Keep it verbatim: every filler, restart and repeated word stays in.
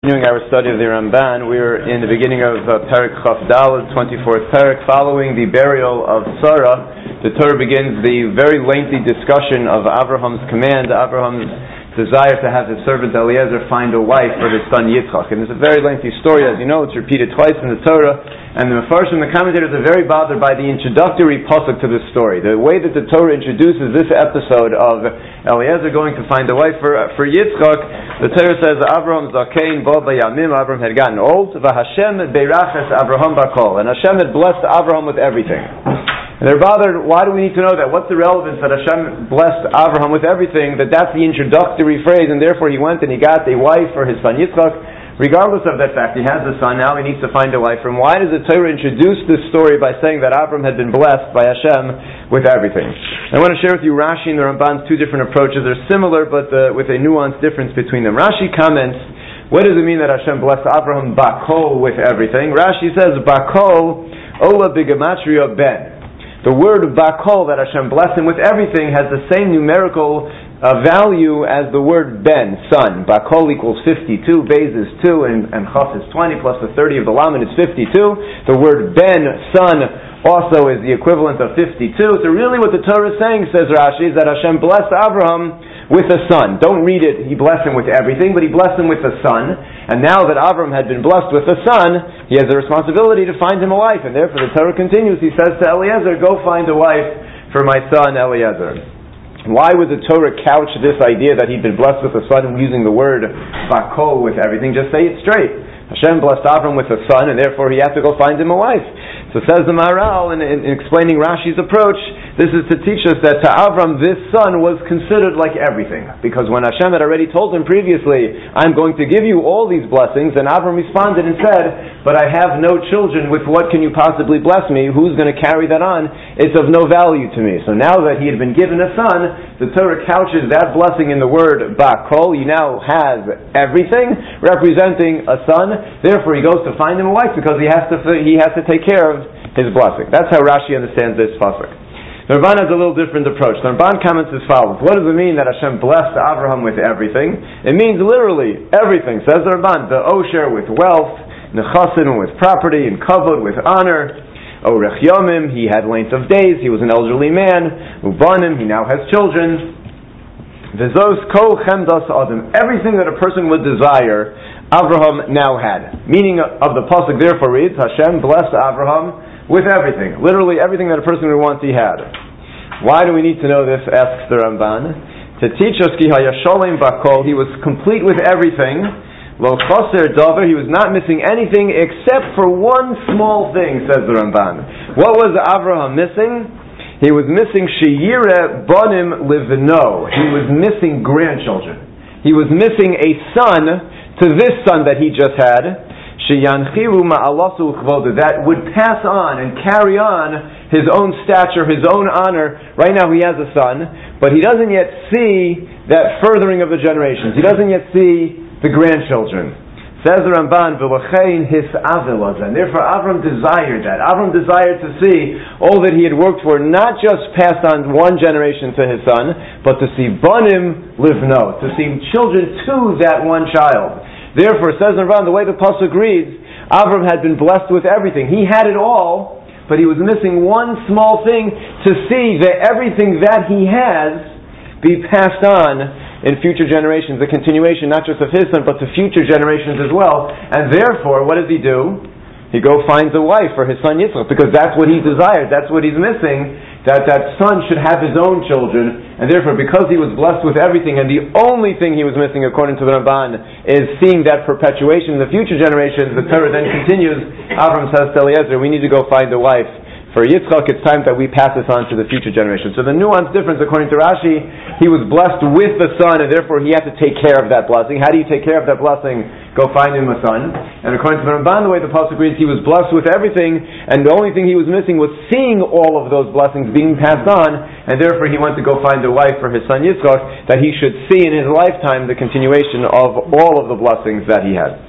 Continuing our study of the Ramban, we are in the beginning of uh, Perek Chaf Daled, twenty-fourth Perek. Following the burial of Sarah, the Torah begins the very lengthy discussion of Abraham's command, Abraham's desire to have his servant Eliezer find a wife for his son Yitzchak. And it's a very lengthy story, as you know. It's repeated twice in the Torah. And the Mefarshim, the commentators, are very bothered by the introductory pasuk to this story. The way that the Torah introduces this episode of Eliezer going to find a wife for uh, for Yitzchak, the Torah says, Abraham zakein bo bayamim, Abraham had gotten old, v'Hashem beiraches Abraham bakol. And Hashem had blessed Abraham with everything. And they're bothered, why do we need to know that? What's the relevance that Hashem blessed Abraham with everything, that that's the introductory phrase, and therefore he went and he got a wife for his son Yitzchak. Regardless of that fact, he has a son, now he needs to find a wife for him. Why does the Torah introduce this story by saying that Abraham had been blessed by Hashem with everything? I want to share with you Rashi and the Ramban's two different approaches. They're similar, but uh, with a nuanced difference between them. Rashi comments, what does it mean that Hashem blessed Abraham bakol with everything? Rashi says, bakol ola bigematria ben. The word bakol, that Hashem blessed him with everything, has the same numerical uh, value as the word ben, son. Bakol equals fifty-two, Beis is two, and, and Chaf is twenty, plus the thirty of the Lamed is fifty-two. The word ben, son, also is the equivalent of fifty-two. So really what the Torah is saying, says Rashi, is that Hashem blessed Abraham with a son. Don't read it, he blessed him with everything, but he blessed him with a son. And now that Abraham had been blessed with a son, he has the responsibility to find him a wife. And therefore the Torah continues, he says to Eliezer, go find a wife for my son Eliezer. Why would the Torah couch this idea that he'd been blessed with a son using the word bakol with everything? Just say it straight. Hashem blessed Abraham with a son, and therefore he had to go find him a wife. So says the Maharal, in, in, in explaining Rashi's approach, this is to teach us that to Abraham this son was considered like everything. Because when Hashem had already told him previously, I'm going to give you all these blessings, and Abraham responded and said, but I have no children, with what can you possibly bless me? Who's going to carry that on? It's of no value to me. So now that he had been given a son, the Torah couches that blessing in the word bakol. He now has everything, representing a son. Therefore he goes to find him a wife, because he has to he has to take care of his blessing. That's how Rashi understands this pasuk. The Ramban has a little different approach. The Ramban comments as follows. What does it mean that Hashem blessed Abraham with everything? It means literally everything. Says the Ramban, the osher with wealth, nechasim with property, and kavod with honor, orech yomim, he had length of days, he was an elderly man, ubanim, he now has children, v'zos kol chemdas adam, everything that a person would desire, Abraham now had. Meaning of the pasuk therefore reads, Hashem blessed Abraham with everything. Literally everything that a person would want he had. Why do we need to know this, asks the Ramban? To teach us, ki hayasholem bakol, he was complete with everything. Lo chaser davar, he was not missing anything except for one small thing, says the Ramban. What was Abraham missing? He was missing sheyireh banim livno. He was missing grandchildren. He was missing a son to this son that he just had, sheyanchiru ma'alasu chvoda, that would pass on and carry on his own stature, his own honor. Right now he has a son, but he doesn't yet see that furthering of the generations. He doesn't yet see the grandchildren. Says the Ramban, v'lachein his avilaz, and therefore Avram desired that. Avram desired to see all that he had worked for, not just passed on one generation to his son, but to see banim livno, to see children to that one child. Therefore, says the Ramban, the way the pasuk reads, Avram had been blessed with everything. He had it all, but he was missing one small thing, to see that everything that he has be passed on in future generations, the continuation not just of his son, but to future generations as well. And therefore, what does he do? He go finds a wife for his son Yitzchak, because that's what he desired, that's what he's missing, that that son should have his own children. And therefore, because he was blessed with everything, and the only thing he was missing, according to the Ramban, is seeing that perpetuation in the future generations, the Torah then continues, Avram says to Eliezer, we need to go find a wife for Yitzchak. It's time that we pass this on to the future generation. So the nuance difference, according to Rashi, he was blessed with the son, and therefore he had to take care of that blessing. How do you take care of that blessing? Go find him a son. And according to the Ramban, the way the pasuk reads, he was blessed with everything, and the only thing he was missing was seeing all of those blessings being passed on, and therefore he went to go find a wife for his son Yitzchak, that he should see in his lifetime the continuation of all of the blessings that he had.